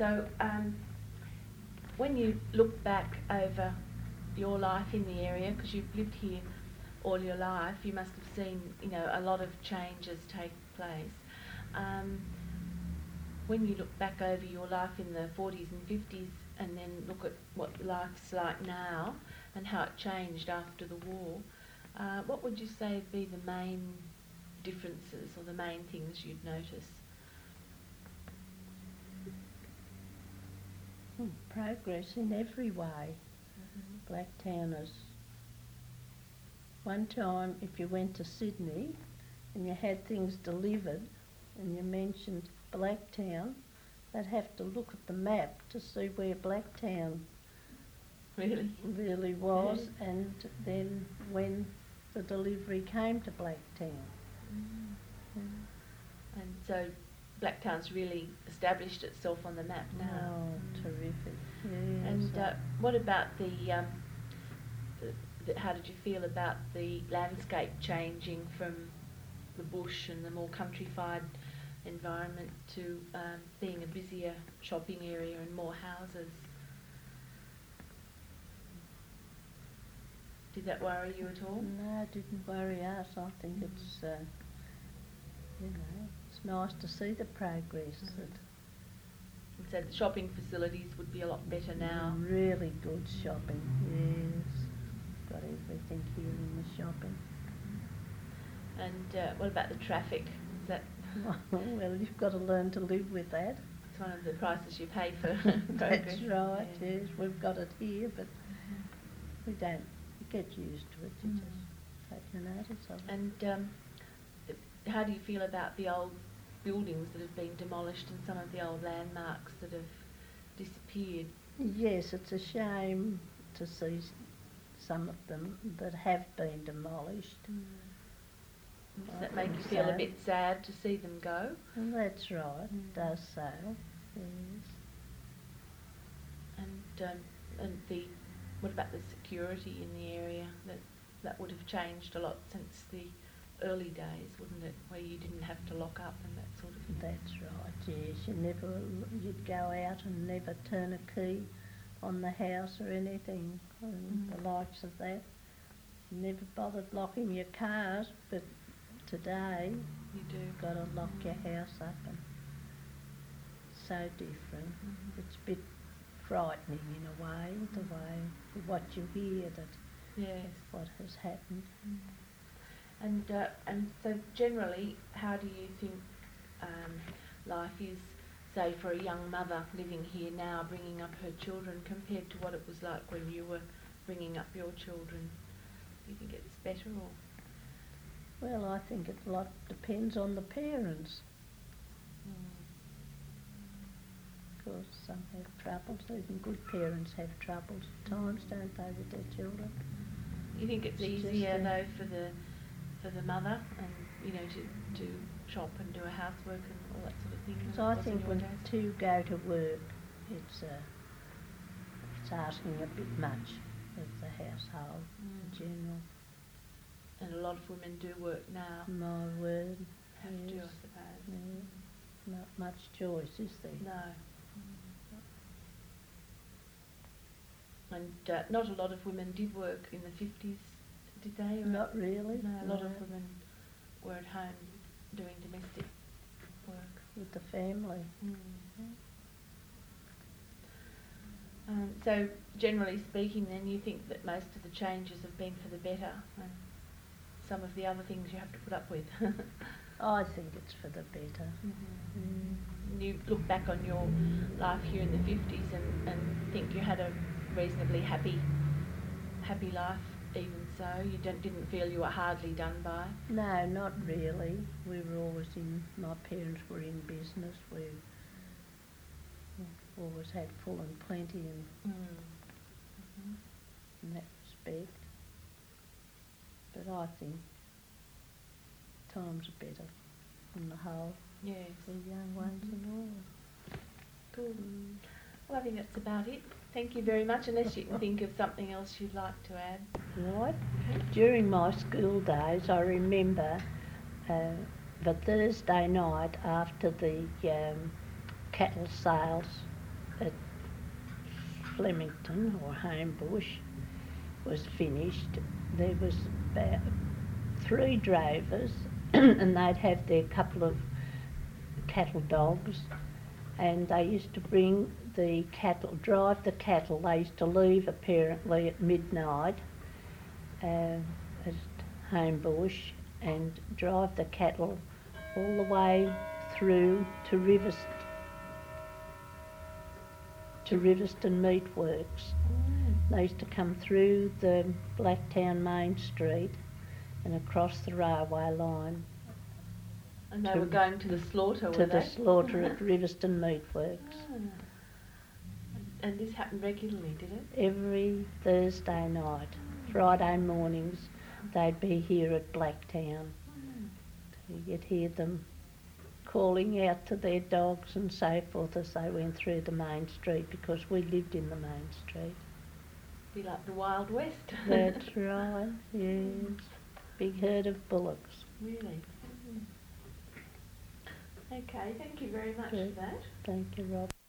So when you look back over your life in the area, because you've lived here all your life, you must have seen, a lot of changes take place. When you look back over your life in the 40s and 50s and then look at what life's like now and how it changed after the war, what would you say would be the main differences or the main things you'd notice? Progress in every way. Blacktowners. One time, if you went to Sydney and you had things delivered and you mentioned Blacktown, they'd have to look at the map to see where Blacktown really was, and then when the delivery came to Blacktown. And so Blacktown's really established itself on the map now. Oh, terrific. Yes. And what about how did you feel about the landscape changing from the bush and the more countrified environment to being a busier shopping area and more houses? Did that worry you at all? No, it didn't worry us. I think it's, it's nice to see the progress. And so the shopping facilities would be a lot better now. Really good shopping, yes. Got everything here in the shopping. And what about the traffic? Is that well, you've got to learn to live with that. It's one of the prices you pay for progress. That's right, yes. We've got it here, but we don't get used to it. You just take no notice of it. And how do you feel about the old buildings that have been demolished and some of the old landmarks that have disappeared? Yes, it's a shame to see some of them that have been demolished. Does that make you feel a bit sad to see them go? Well, that's right, it does so, yes. And what about the security in the area? That would have changed a lot since the early days, wouldn't it? Where you didn't have to lock up and that sort of thing. That's right, yes. You'd go out and never turn a key on the house or anything, and the likes of that. You never bothered locking your cars, but today you do. You've got to lock your house up, and so different. It's a bit frightening in a way, the way what you hear that what has happened. And so generally, how do you think life is, say, for a young mother living here now, bringing up her children, compared to what it was like when you were bringing up your children? Do you think it's better or? Well, I think it a lot depends on the parents. Because some have troubles, even good parents have troubles at times, don't they, with their children? You think it's easier though for the mother, and to shop and do a housework and all that sort of thing? So I think when two go to work, it's asking a bit much of the household in general. And a lot of women do work now. My word. Have to, I suppose. Yeah. Not much choice, is there? No. And not a lot of women did work in the 50s, did they? Not really. No, a lot of women were at home doing domestic work. With the family. So, generally speaking then, you think that most of the changes have been for the better, and some of the other things you have to put up with? I think it's for the better. You look back on your life here in the 50s and think you had a reasonably happy life, even so? You didn't feel you were hardly done by? No, not really. We were always my parents were in business. We always had full and plenty in that respect. But I think times are better on the whole. Yes. For young ones and all. Good. Well, I think that's about it. Thank you very much, unless you can think of something else you'd like to add. Right. Okay. During my school days, I remember the Thursday night after the cattle sales at Flemington or Homebush was finished, there was about 3 drovers and they'd have their couple of cattle dogs, and they used to bring the cattle, drive the cattle. They used to leave apparently at midnight at Homebush and drive the cattle all the way through to Riverston Meat Works. They used to come through the Blacktown Main Street and across the railway line. And they were going to the slaughter, were To they? the slaughter at Riverston Meat Works. Ah. And this happened regularly, did it? Every Thursday night. Friday mornings they'd be here at Blacktown. You'd hear them calling out to their dogs and so forth as they went through the main street, because we lived in the main street. Be like the Wild West. That's right, yes. Big herd of bullocks. Really? Okay, thank you very much Good. for that. Thank you, Rob.